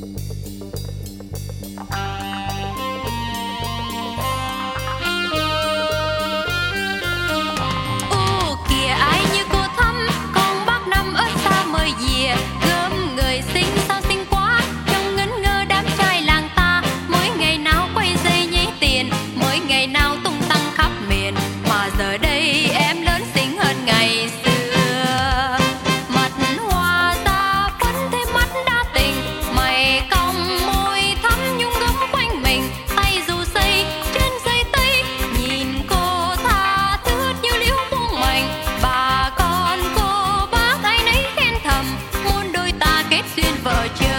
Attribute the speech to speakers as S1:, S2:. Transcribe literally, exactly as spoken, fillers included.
S1: Ô kìa ai như cô thắm, con bác năm ở xa mời về, gom người xinh sao xinh quá, trông ngấn ngơ đám trai làng ta, mỗi ngày nào quay dây nhí tiền, mỗi ngày nào tung tăng khắp miền, mà giờ đây em lớn xinh hơn ngày xưa. Mặt hoa da phấn thêm mắt đa tình, mày cong môi thắm nhung gấm quanh mình, tay dù xây trên dây tây, nhìn cô tha thướt như liễu muôn mảnh. Bà con cô bác ai nấy khen thầm, muôn đôi ta kết duyên vợ chồng.